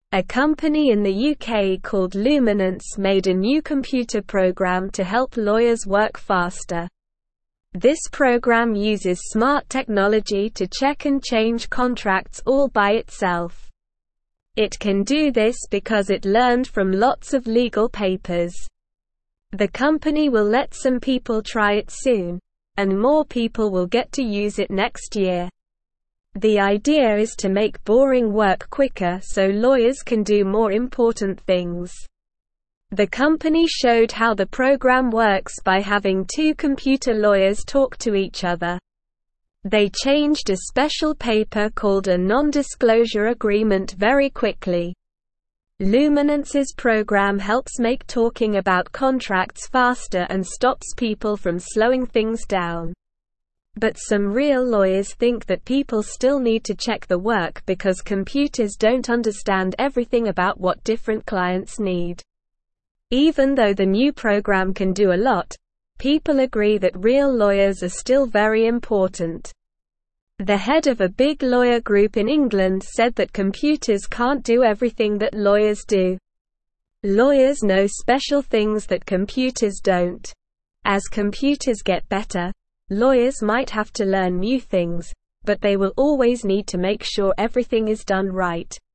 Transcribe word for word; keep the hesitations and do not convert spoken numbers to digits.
A company in the U K called Luminance made a new computer program to help lawyers work faster. This program uses smart technology to check and change contracts all by itself. It can do this because it learned from lots of legal papers. The company will let some people try it soon, and more people will get to use it next year. The idea is to make boring work quicker so lawyers can do more important things. The company showed how the program works by having two computer lawyers talk to each other. They changed a special paper called a non-disclosure agreement very quickly. Luminance's program helps make talking about contracts faster and stops people from slowing things down. But some real lawyers think that people still need to check the work because computers don't understand everything about what different clients need. Even though the new program can do a lot, people agree that real lawyers are still very important. The head of a big lawyer group in England said that computers can't do everything that lawyers do. Lawyers know special things that computers don't. As computers get better, lawyers might have to learn new things, but they will always need to make sure everything is done right.